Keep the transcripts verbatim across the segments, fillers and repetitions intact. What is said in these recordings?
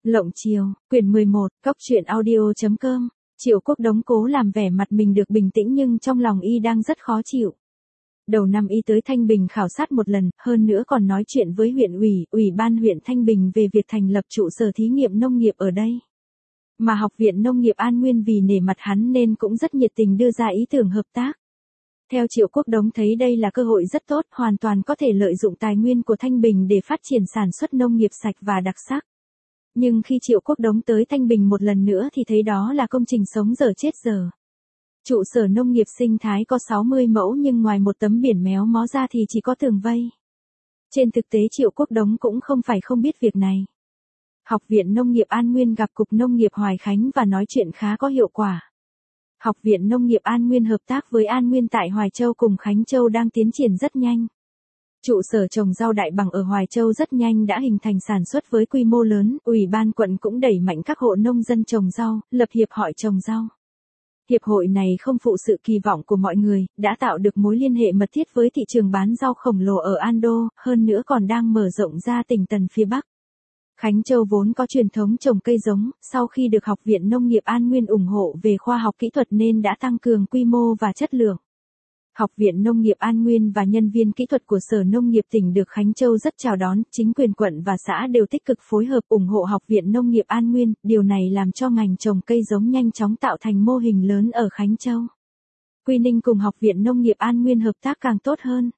Lộng Chiều, quyển mười một, cóc truyện audio.com. Triệu Quốc Đống cố làm vẻ mặt mình được bình tĩnh nhưng trong lòng y đang rất khó chịu. Đầu năm y tới Thanh Bình khảo sát một lần, hơn nữa còn nói chuyện với huyện ủy, ủy ban huyện Thanh Bình về việc thành lập trụ sở thí nghiệm nông nghiệp ở đây. Mà Học viện Nông nghiệp An Nguyên vì nể mặt hắn nên cũng rất nhiệt tình đưa ra ý tưởng hợp tác. Theo Triệu Quốc Đống thấy đây là cơ hội rất tốt, hoàn toàn có thể lợi dụng tài nguyên của Thanh Bình để phát triển sản xuất nông nghiệp sạch và đặc sắc. Nhưng khi Triệu Quốc Đống tới Thanh Bình một lần nữa thì thấy đó là công trình sống dở chết dở. Trụ sở nông nghiệp sinh thái có sáu mươi mẫu nhưng ngoài một tấm biển méo mó ra thì chỉ có tường vây. Trên thực tế Triệu Quốc Đống cũng không phải không biết việc này. Học viện Nông nghiệp An Nguyên gặp Cục Nông nghiệp Hoài Khánh và nói chuyện khá có hiệu quả. Học viện Nông nghiệp An Nguyên hợp tác với An Nguyên tại Hoài Châu cùng Khánh Châu đang tiến triển rất nhanh. Trụ sở trồng rau đại bằng ở Hoài Châu rất nhanh đã hình thành sản xuất với quy mô lớn, ủy ban quận cũng đẩy mạnh các hộ nông dân trồng rau, lập hiệp hội trồng rau. Hiệp hội này không phụ sự kỳ vọng của mọi người, đã tạo được mối liên hệ mật thiết với thị trường bán rau khổng lồ ở An Đô, hơn nữa còn đang mở rộng ra tỉnh Tần phía Bắc. Khánh Châu vốn có truyền thống trồng cây giống, sau khi được Học viện Nông nghiệp An Nguyên ủng hộ về khoa học kỹ thuật nên đã tăng cường quy mô và chất lượng. Học viện Nông nghiệp An Nguyên và nhân viên kỹ thuật của Sở Nông nghiệp tỉnh được Khánh Châu rất chào đón, chính quyền quận và xã đều tích cực phối hợp ủng hộ Học viện Nông nghiệp An Nguyên, điều này làm cho ngành trồng cây giống nhanh chóng tạo thành mô hình lớn ở Khánh Châu. Quy Ninh cùng Học viện Nông nghiệp An Nguyên hợp tác càng tốt hơn.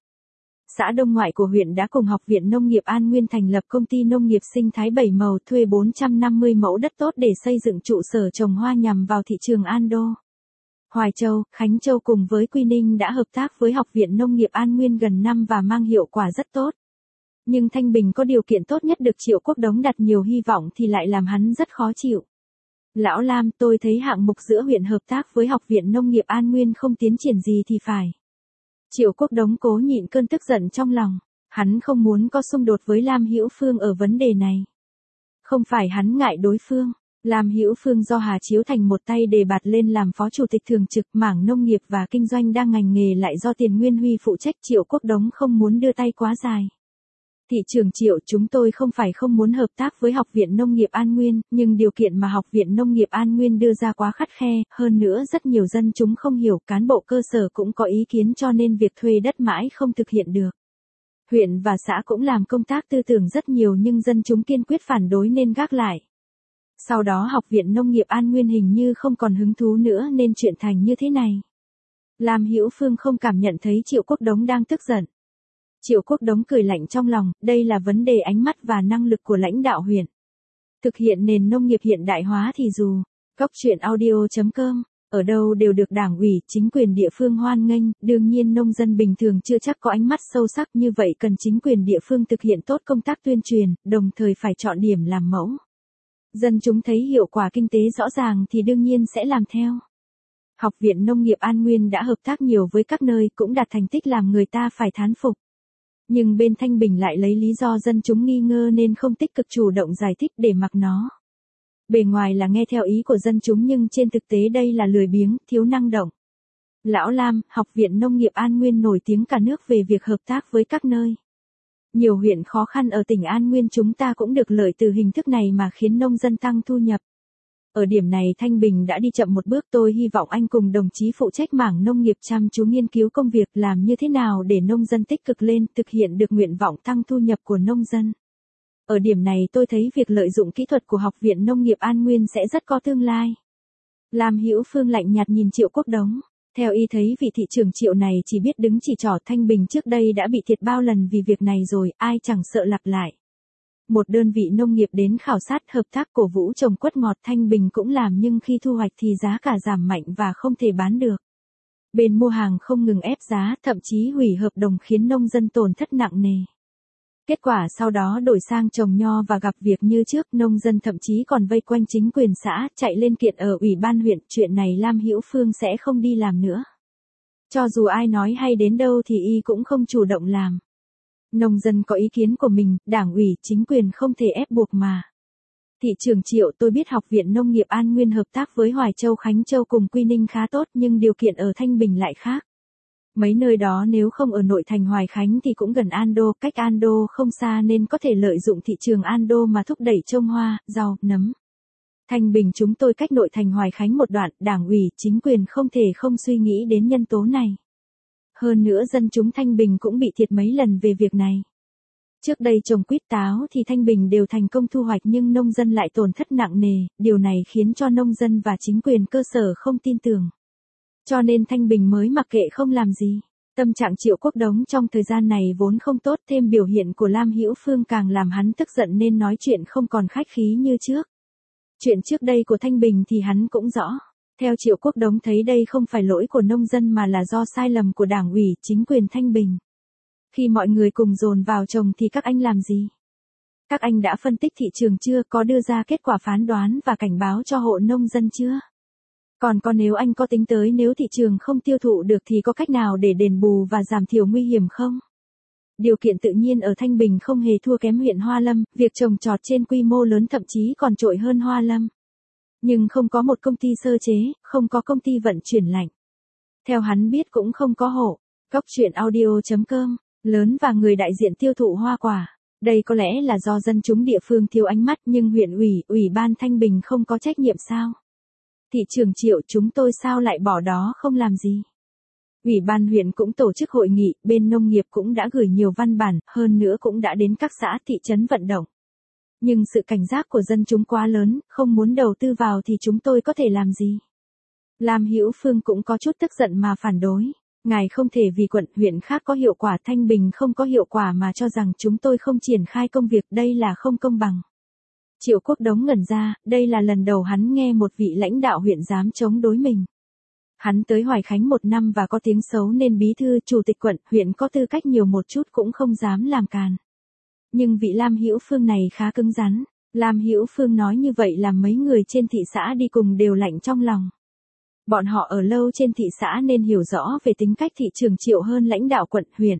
Xã Đông Ngoại của huyện đã cùng Học viện Nông nghiệp An Nguyên thành lập công ty nông nghiệp sinh thái bảy màu thuê bốn trăm năm mươi mẫu đất tốt để xây dựng trụ sở trồng hoa nhằm vào thị trường An Đô. Hoài Châu, Khánh Châu cùng với Quy Ninh đã hợp tác với Học viện Nông nghiệp An Nguyên gần năm và mang hiệu quả rất tốt. Nhưng Thanh Bình có điều kiện tốt nhất được Triệu Quốc Đống đặt nhiều hy vọng thì lại làm hắn rất khó chịu. Lão Lam, tôi thấy hạng mục giữa huyện hợp tác với Học viện Nông nghiệp An Nguyên không tiến triển gì thì phải. Triệu Quốc Đống cố nhịn cơn tức giận trong lòng, hắn không muốn có xung đột với Lam Hữu Phương ở vấn đề này. Không phải hắn ngại đối phương, Lam Hữu Phương do Hà Chiếu Thành một tay đề bạt lên làm phó chủ tịch thường trực, mảng nông nghiệp và kinh doanh đang ngành nghề lại do Tiền Nguyên Huy phụ trách, Triệu Quốc Đống không muốn đưa tay quá dài. Thị trưởng Triệu, chúng tôi không phải không muốn hợp tác với Học viện Nông nghiệp An Nguyên, nhưng điều kiện mà Học viện Nông nghiệp An Nguyên đưa ra quá khắt khe, hơn nữa rất nhiều dân chúng không hiểu, cán bộ cơ sở cũng có ý kiến cho nên việc thuê đất mãi không thực hiện được. Huyện và xã cũng làm công tác tư tưởng rất nhiều nhưng dân chúng kiên quyết phản đối nên gác lại. Sau đó Học viện Nông nghiệp An Nguyên hình như không còn hứng thú nữa nên chuyện thành như thế này. Lam Hữu Phương không cảm nhận thấy Triệu Quốc Đống đang tức giận. Triệu Quốc Đống cười lạnh trong lòng, đây là vấn đề ánh mắt và năng lực của lãnh đạo huyện. Thực hiện nền nông nghiệp hiện đại hóa thì dù, cóc truyện audio.com, ở đâu đều được đảng ủy, chính quyền địa phương hoan nghênh, đương nhiên nông dân bình thường chưa chắc có ánh mắt sâu sắc như vậy, cần chính quyền địa phương thực hiện tốt công tác tuyên truyền, đồng thời phải chọn điểm làm mẫu. Dân chúng thấy hiệu quả kinh tế rõ ràng thì đương nhiên sẽ làm theo. Học viện Nông nghiệp An Nguyên đã hợp tác nhiều với các nơi cũng đạt thành tích làm người ta phải thán phục. Nhưng bên Thanh Bình lại lấy lý do dân chúng nghi ngờ nên không tích cực chủ động giải thích để mặc nó. Bề ngoài là nghe theo ý của dân chúng nhưng trên thực tế đây là lười biếng, thiếu năng động. Lão Lam, Học viện Nông nghiệp An Nguyên nổi tiếng cả nước về việc hợp tác với các nơi. Nhiều huyện khó khăn ở tỉnh An Nguyên chúng ta cũng được lợi từ hình thức này mà khiến nông dân tăng thu nhập. Ở điểm này Thanh Bình đã đi chậm một bước, tôi hy vọng anh cùng đồng chí phụ trách mảng nông nghiệp chăm chú nghiên cứu công việc làm như thế nào để nông dân tích cực lên, thực hiện được nguyện vọng tăng thu nhập của nông dân. Ở điểm này tôi thấy việc lợi dụng kỹ thuật của Học viện Nông nghiệp An Nguyên sẽ rất có tương lai. Lam Hữu Phương lạnh nhạt nhìn Triệu Quốc Đống. Theo y thấy vị thị trưởng Triệu này chỉ biết đứng chỉ trỏ, Thanh Bình trước đây đã bị thiệt bao lần vì việc này rồi, ai chẳng sợ lặp lại. Một đơn vị nông nghiệp đến khảo sát hợp tác cổ vũ trồng quất ngọt Thanh Bình cũng làm nhưng khi thu hoạch thì giá cả giảm mạnh và không thể bán được. Bên mua hàng không ngừng ép giá, thậm chí hủy hợp đồng khiến nông dân tổn thất nặng nề. Kết quả sau đó đổi sang trồng nho và gặp việc như trước, nông dân thậm chí còn vây quanh chính quyền xã, chạy lên kiện ở ủy ban huyện, chuyện này Lam Hữu Phương sẽ không đi làm nữa. Cho dù ai nói hay đến đâu thì y cũng không chủ động làm. Nông dân có ý kiến của mình, đảng ủy, chính quyền không thể ép buộc mà. Thị trưởng Triệu, tôi biết Học viện Nông nghiệp An Nguyên hợp tác với Hoài Châu, Khánh Châu cùng Quy Ninh khá tốt nhưng điều kiện ở Thanh Bình lại khác. Mấy nơi đó nếu không ở nội thành Hoài Khánh thì cũng gần Ando, cách Ando không xa nên có thể lợi dụng thị trường Ando mà thúc đẩy trồng hoa, rau, nấm. Thanh Bình chúng tôi cách nội thành Hoài Khánh một đoạn, đảng ủy, chính quyền không thể không suy nghĩ đến nhân tố này. Hơn nữa dân chúng Thanh Bình cũng bị thiệt mấy lần về việc này. Trước đây trồng quýt táo thì Thanh Bình đều thành công thu hoạch nhưng nông dân lại tổn thất nặng nề, điều này khiến cho nông dân và chính quyền cơ sở không tin tưởng. Cho nên Thanh Bình mới mặc kệ không làm gì. Tâm trạng Triệu Quốc Đống trong thời gian này vốn không tốt, thêm biểu hiện của Lam Hữu Phương càng làm hắn tức giận nên nói chuyện không còn khách khí như trước. Chuyện trước đây của Thanh Bình thì hắn cũng rõ. Theo Triệu Quốc Đống thấy đây không phải lỗi của nông dân mà là do sai lầm của đảng ủy, chính quyền Thanh Bình. Khi mọi người cùng dồn vào trồng thì các anh làm gì? Các anh đã phân tích thị trường chưa, có đưa ra kết quả phán đoán và cảnh báo cho hộ nông dân chưa? Còn có nếu anh có tính tới nếu thị trường không tiêu thụ được thì có cách nào để đền bù và giảm thiểu nguy hiểm không? Điều kiện tự nhiên ở Thanh Bình không hề thua kém huyện Hoa Lâm, việc trồng trọt trên quy mô lớn thậm chí còn trội hơn Hoa Lâm. Nhưng không có một công ty sơ chế, không có công ty vận chuyển lạnh. Theo hắn biết cũng không có hộ. Cóc truyện audio chấm com, lớn và người đại diện tiêu thụ hoa quả. Đây có lẽ là do dân chúng địa phương thiếu ánh mắt nhưng huyện ủy, ủy ban Thanh Bình không có trách nhiệm sao? Thị trường Triệu chúng tôi sao lại bỏ đó không làm gì? Ủy ban huyện cũng tổ chức hội nghị, bên nông nghiệp cũng đã gửi nhiều văn bản, hơn nữa cũng đã đến các xã thị trấn vận động. Nhưng sự cảnh giác của dân chúng quá lớn, không muốn đầu tư vào thì chúng tôi có thể làm gì? Lam Hữu Phương cũng có chút tức giận mà phản đối. Ngài không thể vì quận huyện khác có hiệu quả Thanh Bình không có hiệu quả mà cho rằng chúng tôi không triển khai công việc, đây là không công bằng. Triệu Quốc Đống ngẩn ra, đây là lần đầu hắn nghe một vị lãnh đạo huyện dám chống đối mình. Hắn tới Hoài Khánh một năm và có tiếng xấu nên bí thư chủ tịch quận huyện có tư cách nhiều một chút cũng không dám làm càn. Nhưng vị Lam Hữu Phương này khá cứng rắn. Lam Hữu Phương nói như vậy làm mấy người trên thị xã đi cùng đều lạnh trong lòng. Bọn họ ở lâu trên thị xã nên hiểu rõ về tính cách thị trường Triệu hơn lãnh đạo quận huyện.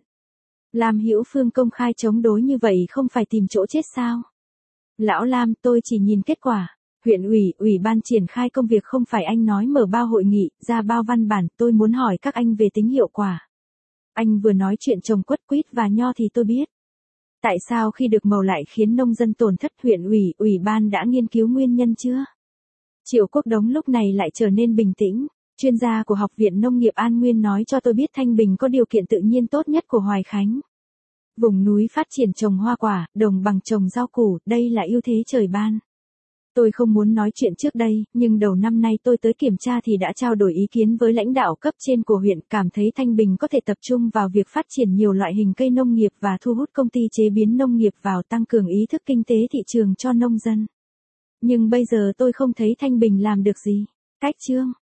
Lam Hữu Phương công khai chống đối như vậy không phải tìm chỗ chết sao? Lão Lam, tôi chỉ nhìn kết quả. Huyện ủy, ủy ban triển khai công việc không phải anh nói mở bao hội nghị, ra bao văn bản, tôi muốn hỏi các anh về tính hiệu quả. Anh vừa nói chuyện trồng quất quýt và nho thì tôi biết. Tại sao khi được màu lại khiến nông dân tổn thất, huyện ủy, ủy ban đã nghiên cứu nguyên nhân chưa? Triệu Quốc Đống lúc này lại trở nên bình tĩnh. Chuyên gia của Học viện Nông nghiệp An Nguyên nói cho tôi biết Thanh Bình có điều kiện tự nhiên tốt nhất của Hoài Khánh. Vùng núi phát triển trồng hoa quả, đồng bằng trồng rau củ, đây là ưu thế trời ban. Tôi không muốn nói chuyện trước đây, nhưng đầu năm nay tôi tới kiểm tra thì đã trao đổi ý kiến với lãnh đạo cấp trên của huyện, cảm thấy Thanh Bình có thể tập trung vào việc phát triển nhiều loại hình cây nông nghiệp và thu hút công ty chế biến nông nghiệp vào tăng cường ý thức kinh tế thị trường cho nông dân. Nhưng bây giờ tôi không thấy Thanh Bình làm được gì. Cách chương